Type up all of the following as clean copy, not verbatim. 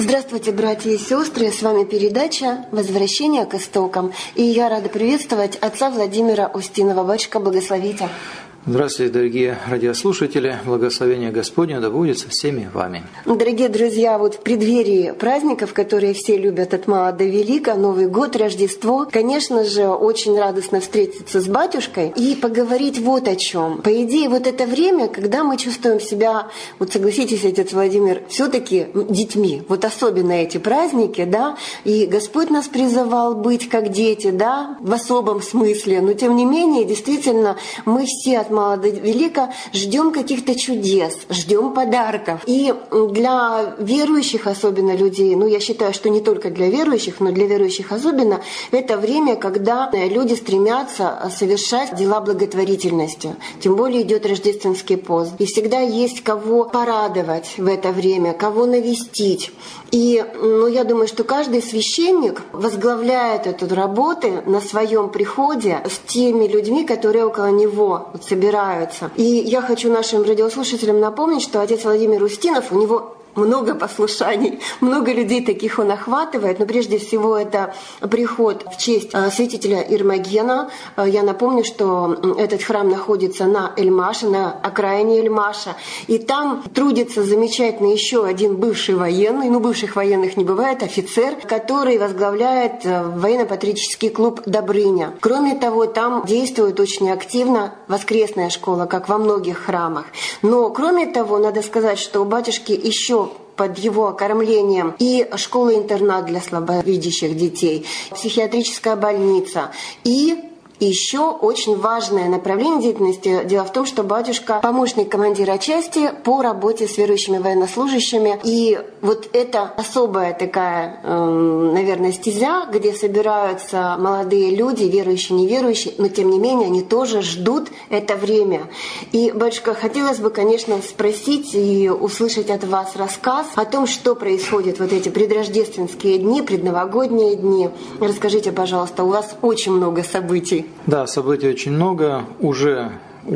Здравствуйте, братья и сестры! С вами передача «Возвращение к истокам». И я рада приветствовать отца Владимира Устинова. Батюшка, благословите. Здравствуйте, дорогие радиослушатели! Благословение Господне да будет со всеми вами. Дорогие друзья, вот в преддверии праздников, которые все любят от мала до велика, Новый год, Рождество, конечно же, очень радостно встретиться с батюшкой и поговорить вот о чем. По идее, вот это время, когда мы чувствуем себя, вот согласитесь, отец Владимир, все-таки детьми, вот особенно эти праздники, да, и Господь нас призывал быть как дети, да, в особом смысле, но тем не менее, действительно, мы все от мала до велика ждем каких-то чудес, ждем подарков. И для верующих особенно людей, я считаю, что не только для верующих, но для верующих особенно, это время, когда люди стремятся совершать дела благотворительности. Тем более идет рождественский пост. И всегда есть кого порадовать в это время, кого навестить. И я думаю, что каждый священник возглавляет эту работу на своем приходе с теми людьми, которые около него собираются. И я хочу нашим радиослушателям напомнить, что отец Владимир Устинов, у него много послушаний, много людей таких он охватывает, но прежде всего это приход в честь святителя Ирмагена. Я напомню, что этот храм находится на Эльмаше, на окраине Эльмаша, и там трудится замечательно еще один бывший военный, бывших военных не бывает, офицер, который возглавляет военно-патриотический клуб «Добрыня». Кроме того, там действует очень активно воскресная школа, как во многих храмах. Но кроме того, надо сказать, что у батюшки еще под его окормлением и школа-интернат для слабовидящих детей, психиатрическая больница и еще очень важное направление деятельности. Дело в том, что батюшка помощник командира части по работе с верующими военнослужащими. И вот это особая такая, наверное, стезя, где собираются молодые люди, верующие, неверующие, но тем не менее они тоже ждут это время. И, батюшка, хотелось бы, конечно, спросить и услышать от вас рассказ о том, что происходит вот эти предрождественские дни, предновогодние дни. Расскажите, пожалуйста, у вас очень много событий. Да, событий очень много. Уже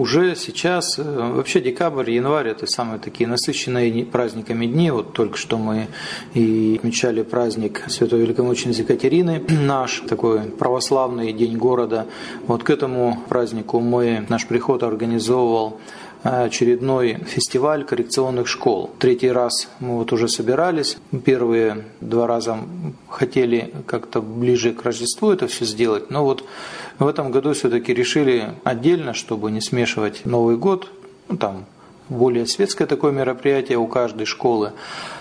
сейчас, вообще декабрь, январь – это самые такие насыщенные праздниками дни. Вот только что мы и отмечали праздник Святой Великомученицы Екатерины, наш такой православный день города. Вот к этому празднику наш приход организовывал очередной фестиваль коррекционных школ. Третий раз мы уже собирались. Первые 2 раза хотели как-то ближе к Рождеству это все сделать, но вот в этом году все-таки решили отдельно, чтобы не смешивать Новый год. Там более светское такое мероприятие у каждой школы.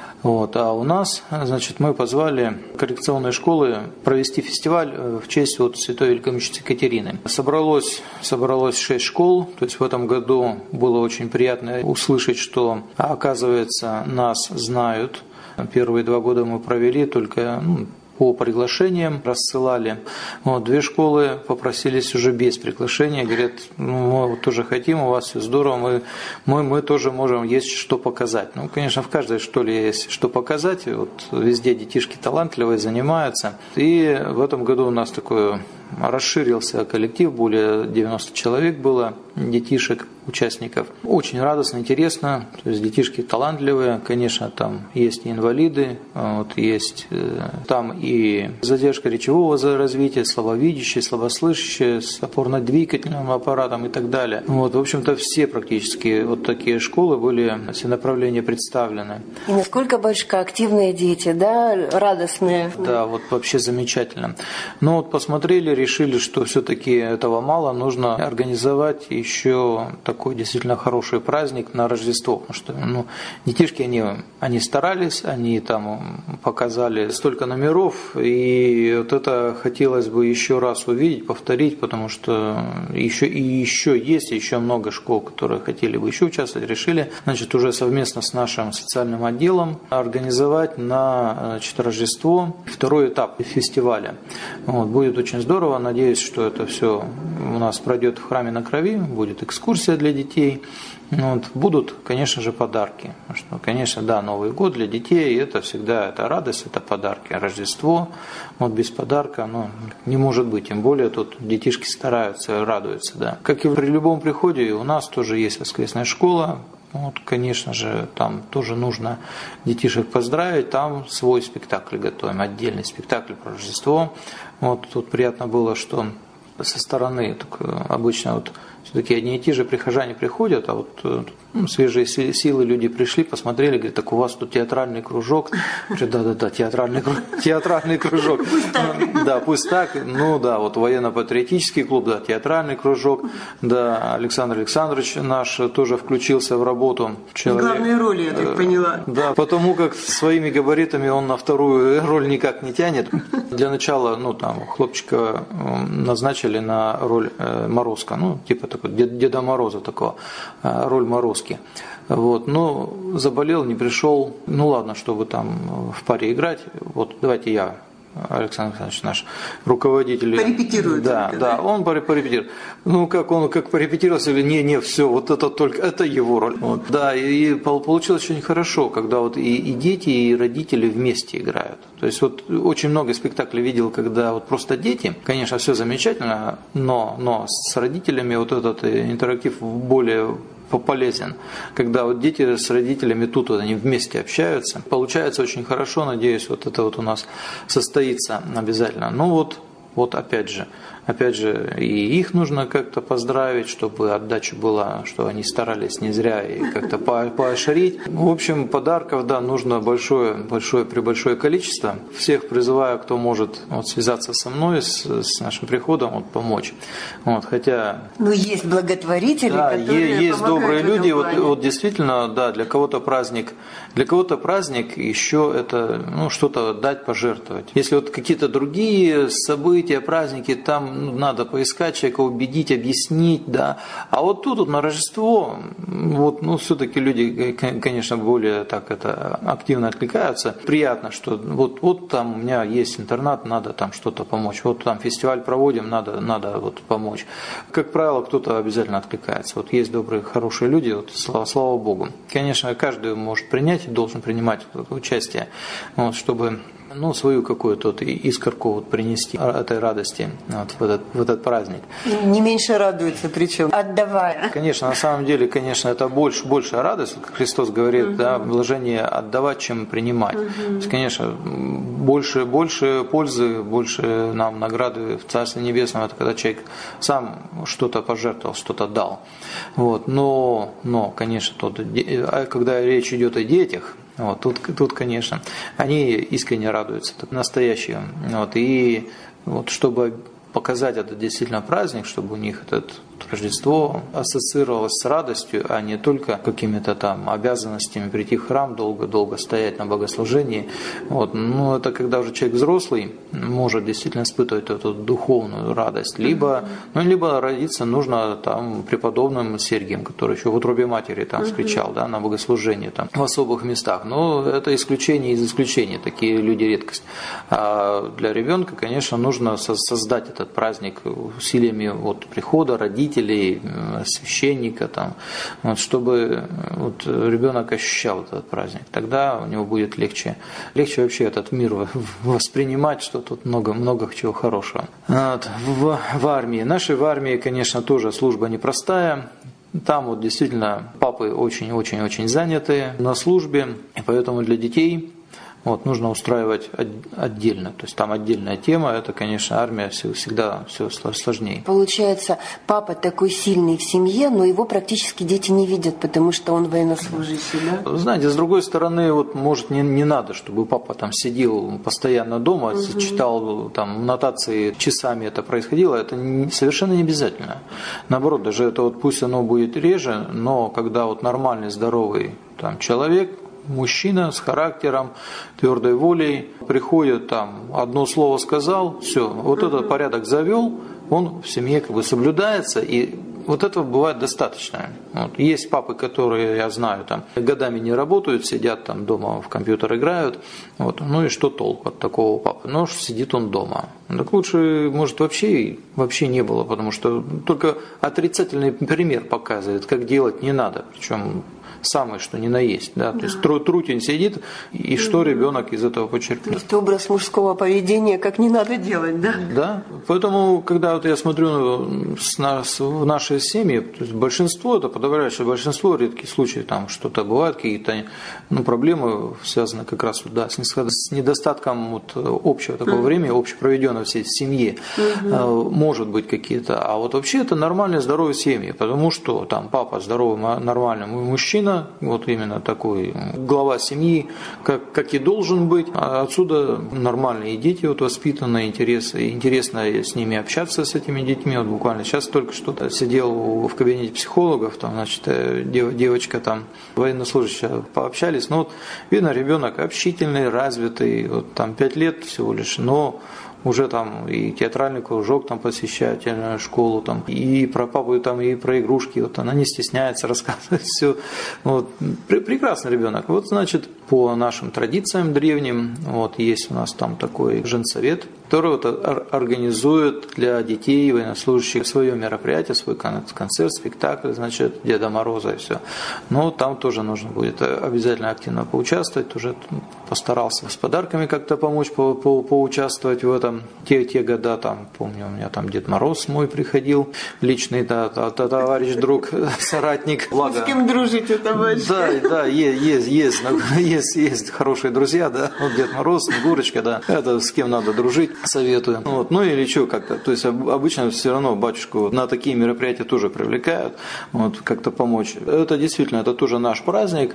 А у нас, мы позвали коррекционные школы провести фестиваль в честь Святой Великомученицы Екатерины. Собралось 6 школ, то есть в этом году было очень приятно услышать, что, оказывается, нас знают. Первые 2 года мы провели только по приглашениям рассылали. 2 школы попросились уже без приглашения. Говорят, мы тоже хотим, у вас все здорово, мы тоже можем, есть что показать. Конечно, в каждой школе есть что показать. Везде детишки талантливые, занимаются. И в этом году у нас такой расширился коллектив, более 90 человек было, детишек, участников. Очень радостно, интересно, то есть детишки талантливые, конечно, там есть и инвалиды, есть там и задержка речевого развития, слабовидящие, слабослышащие, с опорно-двигательным аппаратом и так далее. В общем-то, все практически такие школы были, все направления представлены. И насколько, батюшка, активные дети, да, радостные? Да, вообще замечательно. Посмотрели, решили, что все-таки этого мало, нужно организовать еще такой действительно хороший праздник на Рождество, потому что детишки, они старались, они там показали столько номеров, и это хотелось бы еще раз увидеть, повторить, потому что еще есть еще много школ, которые хотели бы еще участвовать, решили, уже совместно с нашим социальным отделом организовать на Рождество 2-й этап фестиваля. Будет очень здорово. Надеюсь, что это все у нас пройдет в храме на Крови, будет экскурсия для детей. Будут, конечно же, подарки. Потому что, конечно, да, Новый год для детей – это всегда радость, это подарки. Рождество без подарка не может быть. Тем более тут детишки стараются, радуются. Да. Как и при любом приходе, у нас тоже есть воскресная школа. вот, конечно же, там тоже нужно детишек поздравить, там свой спектакль готовим, отдельный спектакль про Рождество. Вот тут приятно было, что со стороны, обычно вот все-таки одни и те же прихожане приходят, а вот свежие силы люди пришли, посмотрели, говорят, так у вас тут театральный кружок. Да, театральный кружок. Да, пусть так. Ну да, вот военно-патриотический клуб, да, театральный кружок. Да, Александр Александрович наш тоже включился в работу. Главные роли, я так поняла. Да, потому как своими габаритами он на вторую роль никак не тянет. Для начала, хлопчика назначили на роль Морозка, типа такой Деда Мороза такого, роль Морозки. Вот, но заболел, не пришел. Ну ладно, чтобы там в паре играть. Вот давайте я, Александр Александрович, наш руководитель. Порепетирует. Да, он порепетирует. Как порепетировался, не, все, вот это только, это его роль. Вот, да, и получилось очень хорошо, когда вот и дети, и родители вместе играют. То есть вот очень много спектаклей видел, когда вот просто дети, конечно, все замечательно, но с родителями вот этот интерактив более полезен, когда вот дети с родителями тут вот они вместе общаются. Получается очень хорошо, надеюсь, вот это вот у нас состоится обязательно. Ну вот опять же, и их нужно как-то поздравить, чтобы отдача была, что они старались не зря и как-то поощрить. В общем, подарков, да, нужно большое количество. Всех призываю, кто может связаться со мной, с нашим приходом, помочь. Вот, хотя... есть благотворители, да, которые есть добрые люди. Вот действительно, да, для кого-то праздник еще это что-то дать, пожертвовать. Если вот какие-то другие события, праздники, там надо поискать человека, убедить, объяснить, да. А вот тут на Рождество, все-таки люди, конечно, более так активно откликаются. Приятно, что вот там у меня есть интернат, надо там что-то помочь. Вот там фестиваль проводим, надо помочь. Как правило, кто-то обязательно откликается. Вот есть добрые, хорошие люди, слава Богу. Конечно, каждый может принять и должен принимать участие, чтобы свою какую-то искорку принести этой радости в этот праздник. Не меньше радуется, причем отдавая. Конечно, на самом деле, это большая радость, как Христос говорит, да, блажение отдавать, чем принимать. То есть, конечно, больше пользы, больше нам награды в Царстве Небесном, это когда человек сам что-то пожертвовал, что-то дал. Вот. Но, конечно, когда речь идет о детях, тут, конечно, они искренне радуются, настоящие. И чтобы показать этот действительно праздник, чтобы у них Рождество ассоциировалось с радостью, а не только какими-то там обязанностями прийти в храм, долго стоять на богослужении. Это когда уже человек взрослый может действительно испытывать эту духовную радость. Либо родиться нужно там преподобным Сергием, который еще в утробе матери там встречал, да, на богослужении там, в особых местах. Но это исключение из исключений, такие люди редкость. А для ребенка, конечно, нужно создать этот праздник усилиями прихода родителей, священника, чтобы ребенок ощущал этот праздник. Тогда у него будет легче вообще этот мир воспринимать, что тут много чего хорошего. В армии. Нашей в армии, конечно, тоже служба непростая. Там действительно папы очень-очень-очень заняты на службе, и поэтому для детей нужно устраивать отдельно. То есть там отдельная тема, это, конечно, армия всегда все сложнее. Получается, папа такой сильный в семье, но его практически дети не видят, потому что он военнослужащий, да? Знаете, с другой стороны, может не надо, чтобы папа там сидел постоянно дома, читал там нотации, часами это происходило, это совершенно не обязательно. Наоборот, даже это пусть оно будет реже, но когда нормальный, здоровый человек, мужчина с характером, твердой волей, приходит одно слово сказал, все, этот порядок завел, он в семье соблюдается, и этого бывает достаточно. Есть папы, которые, я знаю, годами не работают, сидят дома в компьютер играют, и что толку от такого папы? Сидит он дома. Так лучше, может, вообще не было, потому что только отрицательный пример показывает, как делать не надо, причем самый, что ни на есть. Да? То есть трутень сидит, и что ребенок из этого почерпнет? То есть образ мужского поведения, как не надо делать, да? Да. Поэтому, когда я смотрю в нашей наши семьи, то есть большинство, это подавляющее большинство, редкие случаи, там что-то бывает, какие-то проблемы связаны как раз с недостатком общего такого времени, общепроведенного всей семьи, может быть какие-то. А вот вообще это нормальные, здоровые семьи, потому что там папа здоровый, нормальный мужчина, вот именно такой глава семьи, как и должен быть. А отсюда нормальные дети воспитанные, интересно с ними общаться, с этими детьми. Вот буквально сейчас только что сидел в кабинете психологов, там, значит, девочка там, военнослужащая, пообщались. Видно, ребенок общительный, развитый, там 5 лет всего лишь, но уже там и театральный кружок там посещает, школу там, и про папу, и про игрушки, она не стесняется рассказывать все. Прекрасный ребенок. Значит, по нашим традициям древним, есть у нас там такой женсовет, который организует для детей военнослужащих свое мероприятие, свой концерт, спектакль, значит, Деда Мороза и все. Но там тоже нужно будет обязательно активно поучаствовать, тоже постарался с подарками как-то помочь, поучаствовать в этом. Те года, там, помню, у меня там Дед Мороз мой приходил, личный товарищ, друг, соратник. С кем дружите, товарищ? Да, есть хорошие друзья, да, Дед Мороз, Снегурочка, да, это с кем надо дружить, советую. Или что как-то, то есть обычно все равно батюшку на такие мероприятия тоже привлекают, как-то помочь. Это действительно, это тоже наш праздник,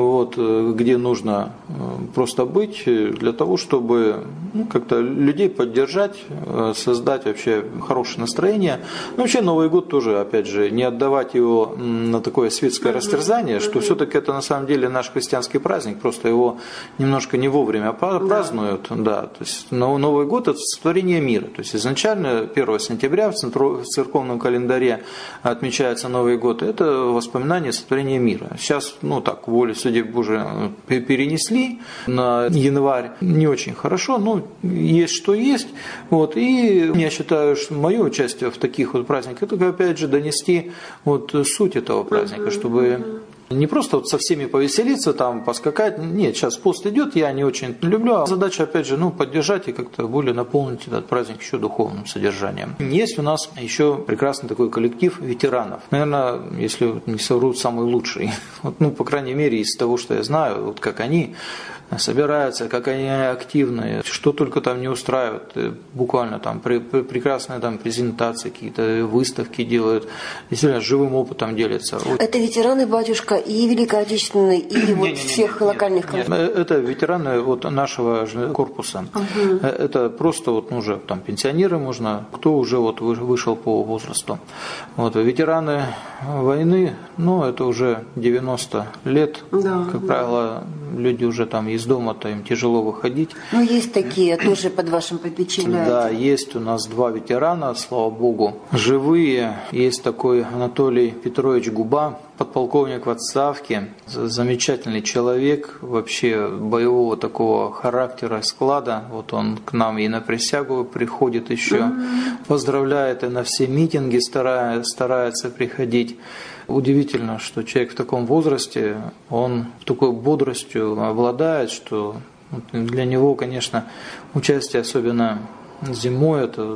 где нужно просто быть для того, чтобы как-то людей поддержать, создать вообще хорошее настроение. Вообще Новый год тоже, опять же, не отдавать его на такое светское растерзание, что все-таки это на самом деле наш христианский праздник, просто его немножко не вовремя празднуют. Да. То есть Новый год – это сотворение мира. То есть изначально 1 сентября в церковном календаре отмечается Новый год. Это воспоминание сотворения мира. Сейчас, волю судеб Божией перенесли на январь. Не очень хорошо, но есть что есть. И я считаю, что мое участие в таких праздниках, это опять же донести суть этого праздника, чтобы не просто со всеми повеселиться, там поскакать. Нет, сейчас пост идет, я не очень люблю. А задача, опять же, поддержать и как-то более наполнить этот праздник еще духовным содержанием. Есть у нас еще прекрасный такой коллектив ветеранов. Наверное, если не совру, самый лучший. По крайней мере, из того, что я знаю, как они собираются, как они активны, что только там не устраивают, буквально там прекрасные там презентации, какие-то выставки делают, действительно живым опытом делятся. Это ветераны, батюшка, и Великой Отечественной, и всех локальных коллективов? Это ветераны нашего корпуса. Это просто уже там пенсионеры, можно, кто уже вышел по возрасту. Ветераны войны, это уже 90 лет, как правило, люди уже там из дома-то им тяжело выходить. Есть такие тоже под вашим попечением. Да, есть у нас 2 ветерана, слава богу, живые. Есть такой Анатолий Петрович Губа, подполковник в отставке, замечательный человек, вообще боевого такого характера, склада. Он к нам и на присягу приходит еще, поздравляет и на все митинги старается приходить. Удивительно, что человек в таком возрасте, он такой бодростью обладает, что для него, конечно, участие, особенно зимой, это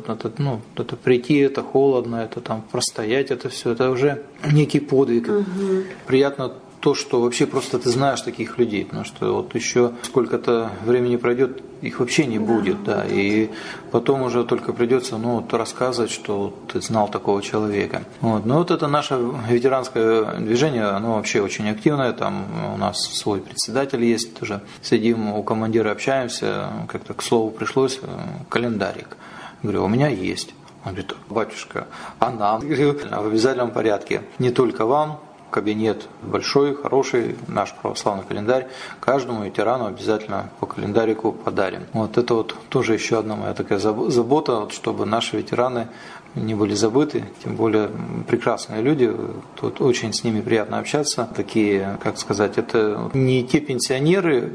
прийти, это холодно, это там простоять, это все, это уже некий подвиг. Приятно то, что вообще просто ты знаешь таких людей, потому что еще сколько-то времени пройдет, их вообще не будет, да, и потом уже только придется, рассказывать, что ты знал такого человека. Но это наше ветеранское движение, оно вообще очень активное, там у нас свой председатель есть, тоже сидим у командира, общаемся, как-то к слову пришлось, календарик. Говорю, у меня есть. Он говорит, батюшка, а нам? Я говорю, в обязательном порядке, не только вам, кабинет большой, хороший, наш православный календарь, каждому ветерану обязательно по календарику подарим. Это тоже еще одна моя такая забота, чтобы наши ветераны не были забыты, тем более прекрасные люди, тут очень с ними приятно общаться, такие, как сказать, это не те пенсионеры,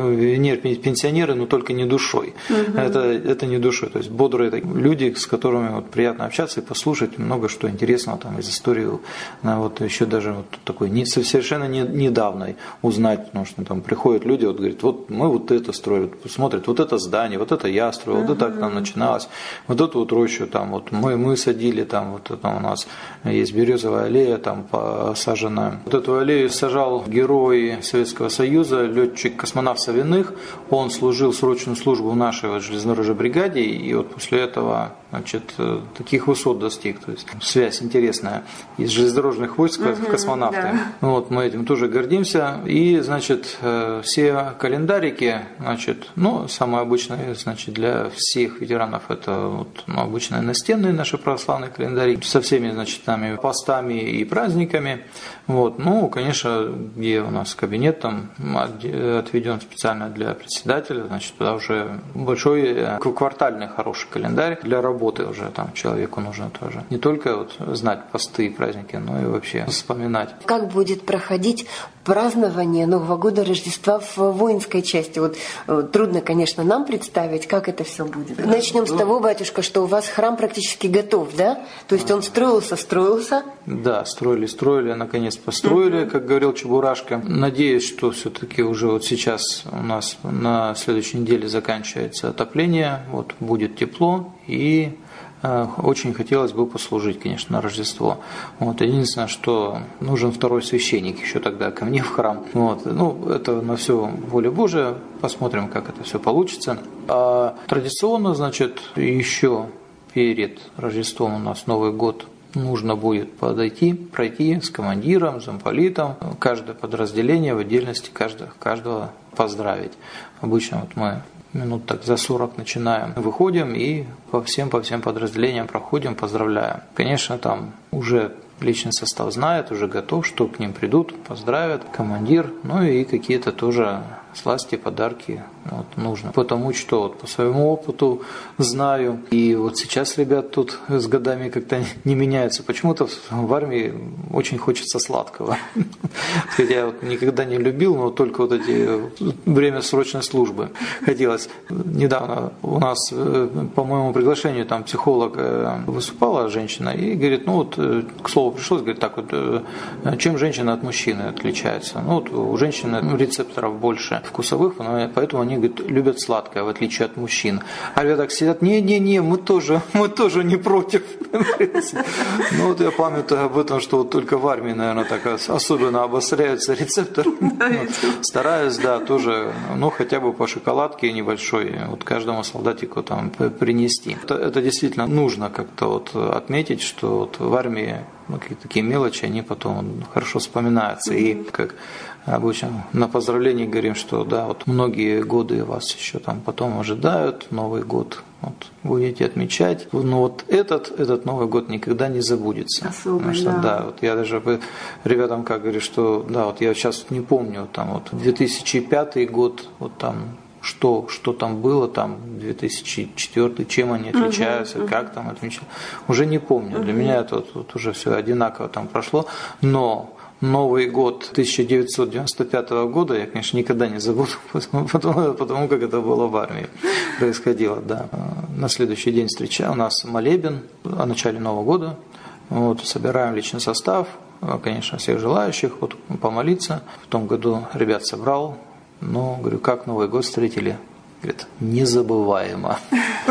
но только не душой, это не душой, то есть бодрые люди, с которыми приятно общаться и послушать много что интересного там из истории, еще даже такой совершенно недавно узнать, потому что там приходят люди, говорят, мы это строили, смотрят, это здание, это я строил, это так там начиналось, эту рощу там, мы мы садили, там вот это у нас есть березовая аллея, там посаженная. Вот эту аллею сажал герой Советского Союза, летчик-космонавт Савиных. Он служил срочную службу в нашей вот железнодорожной бригаде, и вот после этого, значит, таких высот достиг. То есть связь интересная из железнодорожных войск в космонавты. Да. Вот, мы этим тоже гордимся. И, значит, все календарики, значит, ну, самое обычное, значит, для всех ветеранов это вот, ну, обычные настенные наши православные календари со всеми, значит, нами постами и праздниками. Вот, ну, конечно, где у нас кабинет там отведен специально для председателя, значит, туда уже большой квартальный хороший календарь для работы уже там человеку нужно тоже. Не только вот знать посты и праздники, но и вообще вспоминать. Как будет проходить празднование Нового года, Рождества в воинской части? Вот трудно, конечно, нам представить, как это все будет. Начнем с того, батюшка, что у вас храм практически готов, да? То есть он строился. Да, строили, наконец построили, как говорил Чебурашка. Надеюсь, что все-таки уже вот сейчас у нас на следующей неделе заканчивается отопление, вот будет тепло, и очень хотелось бы послужить, конечно, на Рождество. Вот. Единственное, что нужен второй священник еще тогда ко мне в храм. Вот. Ну, это на все воля Божия. Посмотрим, как это все получится. А традиционно, значит, еще перед Рождеством у нас Новый год нужно будет пройти с командиром, замполитом, каждое подразделение в отдельности каждого поздравить. Обычно вот мы минут так за 40 начинаем, выходим и по всем подразделениям проходим, поздравляем. Конечно, там уже личный состав знает, уже готов, что к ним придут, поздравят, командир, ну и какие-то тоже сласти, подарки вот, нужно. Потому что вот, по своему опыту знаю, и вот сейчас ребят тут с годами как-то не меняются. Почему-то в армии очень хочется сладкого. Хотя вот никогда не любил, но только вот эти время срочной службы хотелось. Недавно у нас по моему приглашению там психолог выступала женщина и говорит, ну вот к слову пришлось, говорит, так вот, чем женщина от мужчины отличается? Ну вот у женщины рецепторов больше вкусовых, поэтому они, говорит, любят сладкое, в отличие от мужчин. А ребята так сидят, не, мы тоже не против. Ну вот я памятаю об этом, что вот только в армии, наверное, так особенно обостряются рецепторы. Стараюсь, да, тоже, ну хотя бы по шоколадке небольшой, вот каждому солдатику там принести. Это действительно нужно как-то вот отметить, что вот в армии какие-то такие мелочи, они потом хорошо вспоминаются. И как обычно на поздравлении говорим, что да, вот многие годы вас еще там потом ожидают, Новый год вот, будете отмечать. Но вот этот Новый год никогда не забудется. Особый, потому что, да, вот я даже ребятам как говорю, что да, вот я сейчас не помню, там вот 2005 год, вот там что там было, там 2004, чем они отличаются, как там отмечают. Уже не помню. Для меня это вот уже все одинаково там прошло. Но Новый год 1995 года я, конечно, никогда не забуду, потому как это было в армии. Происходило, да. На следующий день встреча у нас молебен о начале Нового года. Вот, собираем личный состав, конечно, всех желающих вот, помолиться. В том году ребят собрал. Но, говорю, как Новый год встретили? Говорит, незабываемо.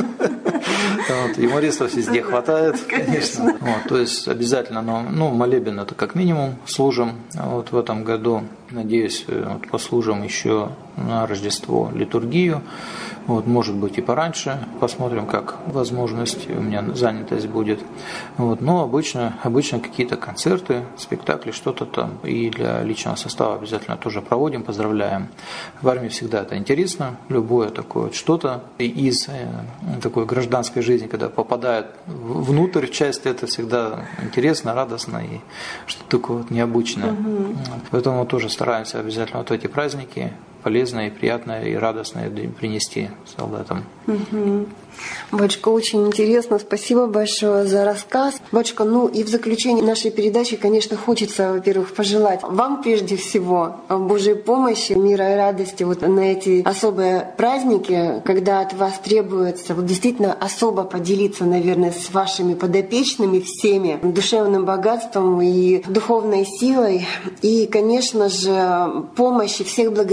Юмористов везде хватает, конечно. То есть обязательно, ну, молебен это как минимум служим. Вот в этом году, надеюсь, послужим еще на Рождество литургию. Вот, может быть и пораньше, посмотрим, как возможность, у меня занятость будет. Вот, но обычно какие-то концерты, спектакли, что-то там и для личного состава обязательно тоже проводим, поздравляем. В армии всегда это интересно, любое такое вот что-то из такой гражданской жизни, когда попадает внутрь в часть, это всегда интересно, радостно и что-то такое вот необычное. Поэтому тоже стараемся обязательно вот эти праздники полезное, и приятное, и радостное принести солдатам. Батюшка, очень интересно. Спасибо большое за рассказ. Батюшка, ну и в заключение нашей передачи, конечно, хочется, во-первых, пожелать вам прежде всего Божьей помощи, мира и радости вот на эти особые праздники, когда от вас требуется вот действительно особо поделиться, наверное, с вашими подопечными всеми душевным богатством и духовной силой. И, конечно же, помощи всех благотворителей,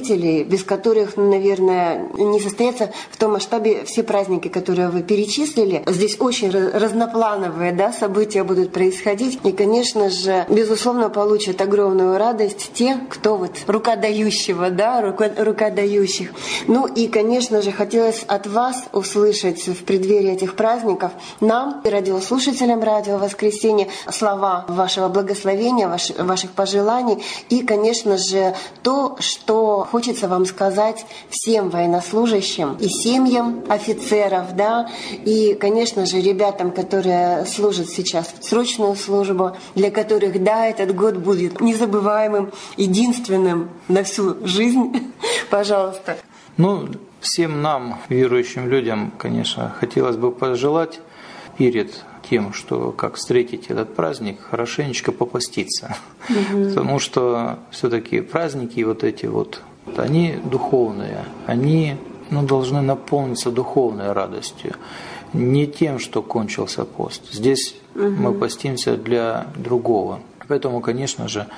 служителей, без которых, наверное, не состоятся в том масштабе все праздники, которые вы перечислили. Здесь очень разноплановые, да, события будут происходить. И, конечно же, безусловно, получат огромную радость те, кто вот рука дающего, да, рука дающих. Ну и, конечно же, хотелось от вас услышать в преддверии этих праздников нам, радиослушателям Радио Воскресенье, слова вашего благословения, ваших пожеланий и, конечно же, то, что хочется вам сказать всем военнослужащим и семьям офицеров, да, и, конечно же, ребятам, которые служат сейчас в срочную службу, для которых, да, этот год будет незабываемым, единственным на всю жизнь. Пожалуйста. Ну, всем нам, верующим людям, конечно, хотелось бы пожелать перед тем, что как встретить этот праздник, хорошенечко попаститься. Потому что все-таки праздники вот эти вот, они духовные, они должны наполниться духовной радостью. Не тем, что кончился пост. Здесь мы постимся для другого. Поэтому, конечно же,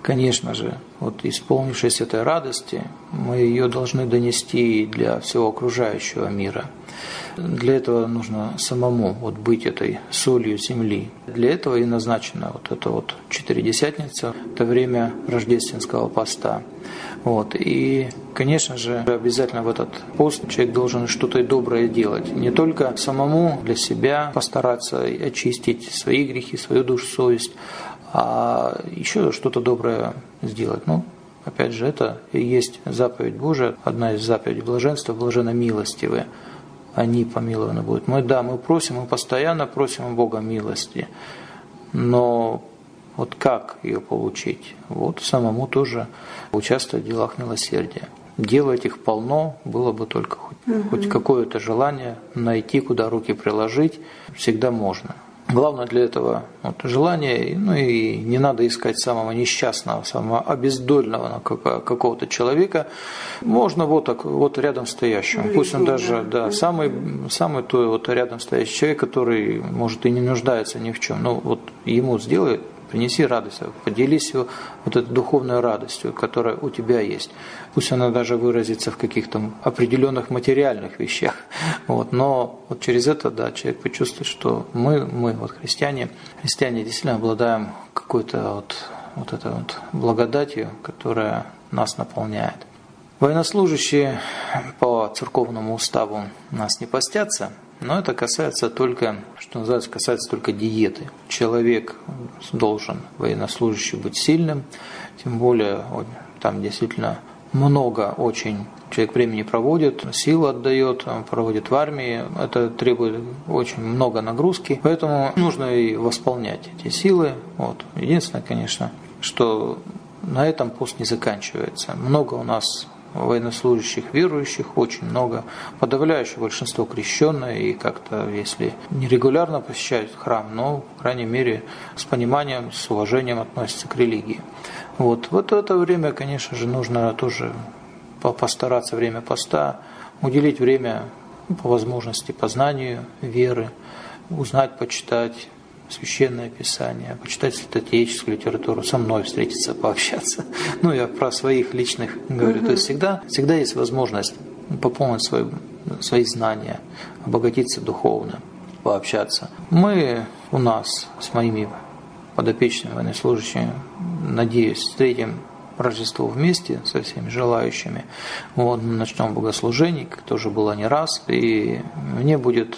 вот исполнившись этой радости, мы ее должны донести для всего окружающего мира. Для этого нужно самому вот быть этой солью земли. Для этого и назначена вот эта вот Четыредесятница, это время рождественского поста. Вот. И, конечно же, обязательно в этот пост человек должен что-то доброе делать. Не только самому для себя постараться очистить свои грехи, свою душу, совесть, а еще что-то доброе сделать. Ну, опять же, это и есть заповедь Божия, одна из заповедей блаженства, блаженно-милостивые. Они помилованы будут. Мы просим, мы постоянно просим у Бога милости. Но вот как ее получить? Вот самому тоже участвовать в делах милосердия. Делать их полно, было бы только хоть какое-то желание найти, куда руки приложить, всегда можно. Главное для этого желание, и не надо искать самого несчастного, самого обездольного какого-то человека. Можно вот так, вот рядом стоящего. Пусть он даже, самый той вот рядом стоящий человек, который, может, и не нуждается ни в чем, но вот ему сделай, принеси радость, поделись вот этой духовной радостью, которая у тебя есть. Пусть она даже выразится в каких-то определенных материальных вещах. Вот. Но вот через это, человек почувствует, что мы вот христиане действительно обладаем какой-то вот этой вот благодатью, которая нас наполняет. Военнослужащие по церковному уставу нас не постятся, но это касается только, касается только диеты. Человек должен, военнослужащий, быть сильным, тем более там действительно много очень человек времени проводит, силу отдает, проводит в армии, это требует очень много нагрузки, поэтому нужно и восполнять эти силы. Вот. Единственное, конечно, что на этом пост не заканчивается. Много у нас военнослужащих, верующих, очень много, подавляющее большинство крещенные и как-то, если не регулярно посещают храм, но, по крайней мере, с пониманием, с уважением относятся к религии. Вот это время, конечно же, нужно тоже постараться, время поста, уделить время по возможности познанию веры, узнать, почитать Священное Писание, почитать святоотеческую литературу, со мной встретиться, пообщаться. Я про своих личных говорю. То есть всегда есть возможность пополнить свои знания, обогатиться духовно, пообщаться. Мы у нас с моими подопечными военнослужащими, надеюсь, встретим Рождество вместе со всеми желающими. Начнем богослужений, как тоже было не раз. И мне будет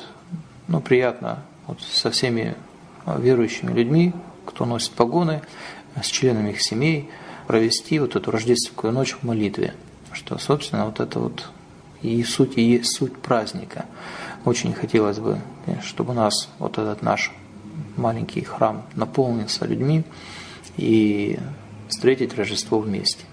приятно со всеми верующими людьми, кто носит погоны, с членами их семей, провести эту рождественскую ночь в молитве. Что, собственно, это и есть суть праздника. Очень хотелось бы, чтобы у нас этот наш маленький храм наполнился людьми и встретить Рождество вместе.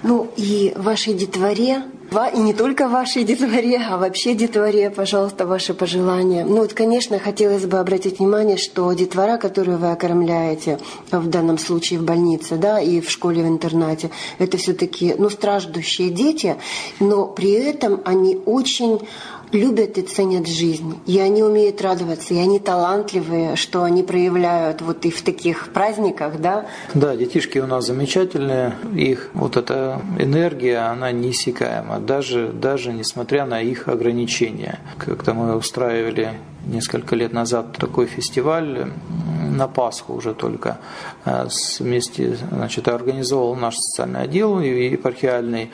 И вашей детворе, и не только вашей детворе, а вообще детворе, пожалуйста, ваши пожелания. Конечно, хотелось бы обратить внимание, что детвора, которую вы окормляете, в данном случае в больнице, и в школе, в интернате, это все-таки страждущие дети, но при этом они очень любят и ценят жизнь. И они умеют радоваться, и они талантливые, что они проявляют вот и в таких праздниках, да? Да, детишки у нас замечательные. Их вот эта энергия, она неиссякаема, даже несмотря на их ограничения. Как-то мы устраивали несколько лет назад такой фестиваль на Пасху уже только. Вместе, значит, организовал наш социальный отдел епархиальный.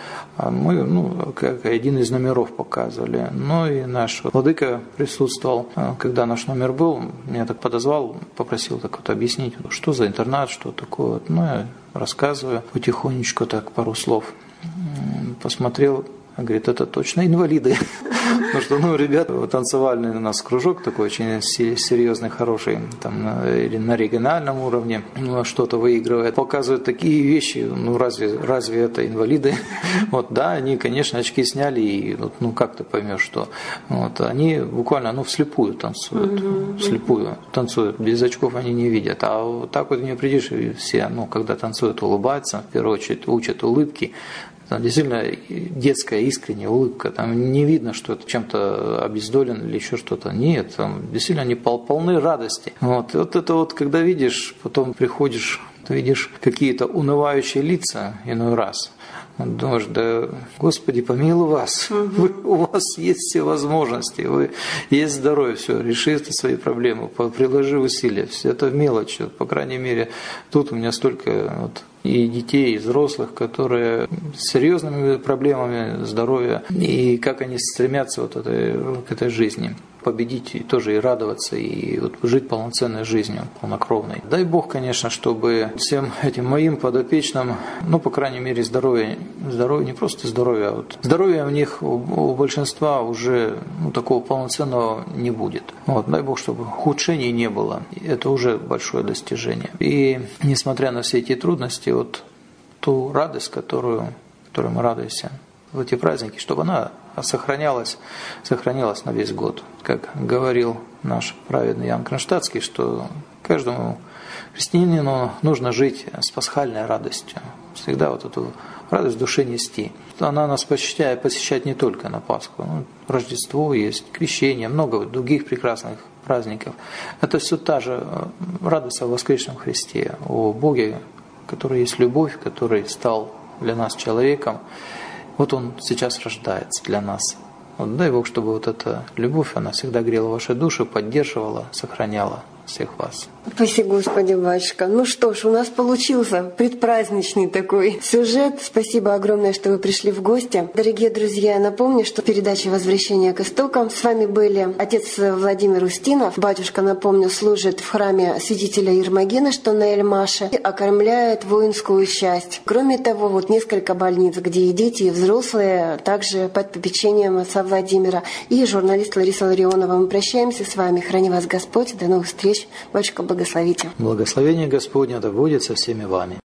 Мы, как один из номеров показывали. Ну и наш владыка присутствовал. Когда наш номер был, меня так подозвал, попросил так вот объяснить, что за интернат, что такое. Ну, я рассказываю потихонечку так пару слов. Посмотрел, говорит, это точно инвалиды. Потому что, ребята танцевальный у нас кружок такой очень серьезный, хороший, там, или на региональном уровне что-то выигрывает. Показывают такие вещи, разве это инвалиды? Вот, да, они, конечно, очки сняли, и как ты поймешь, что они буквально, вслепую танцуют, вслепую танцуют, без очков они не видят. А вот так вот в нее придешь, и все, когда танцуют, улыбаются, в первую очередь учат улыбки. Там действительно детская искренняя улыбка. Там не видно, что это чем-то обездолен или еще что-то. Нет, там действительно они полны радости. Вот это вот, когда видишь, потом приходишь, ты видишь какие-то унывающие лица иной раз. Думаешь, да, Господи, помилуй вас. У вас есть все возможности, есть здоровье, все, реши свои проблемы, приложи усилия. Все это мелочь. По крайней мере, тут у меня столько и детей, и взрослых, которые с серьезными проблемами здоровья, и как они стремятся к этой жизни. Победить и тоже и радоваться, и жить полноценной жизнью, полнокровной. Дай Бог, конечно, чтобы всем этим моим подопечным, по крайней мере, здоровье, не просто здоровье, а здоровья у них, у большинства уже такого полноценного не будет. Дай Бог, чтобы ухудшений не было. Это уже большое достижение. И несмотря на все эти трудности, ту радость, которой мы радуемся в эти праздники, чтобы она сохранялась на весь год. Как говорил наш праведный Иоанн Кронштадтский, что каждому христианину нужно жить с пасхальной радостью. Всегда эту радость в душе нести. Она нас посещает не только на Пасху. Рождество есть, крещение, много других прекрасных праздников. Это все та же радость о воскресшем Христе, о Боге, который есть любовь, который стал для нас человеком. Он сейчас рождается для нас. Дай Бог, чтобы эта любовь, она всегда грела ваши души, поддерживала, сохраняла всех вас. Спасибо, Господи, батюшка. Что ж, у нас получился предпраздничный такой сюжет. Спасибо огромное, что вы пришли в гости. Дорогие друзья, напомню, что передача «Возвращение к истокам». С вами были отец Владимир Устинов. Батюшка, напомню, служит в храме святителя Ермогена, что на Эльмаше, и окормляет воинскую часть. Кроме того, несколько больниц, где и дети, и взрослые, также под попечением отца Владимира. И журналист Лариса Ларионова. Мы прощаемся с вами. Храни вас Господь. До новых встреч. Батюшка, благословите. Благословение Господне да будет со всеми вами.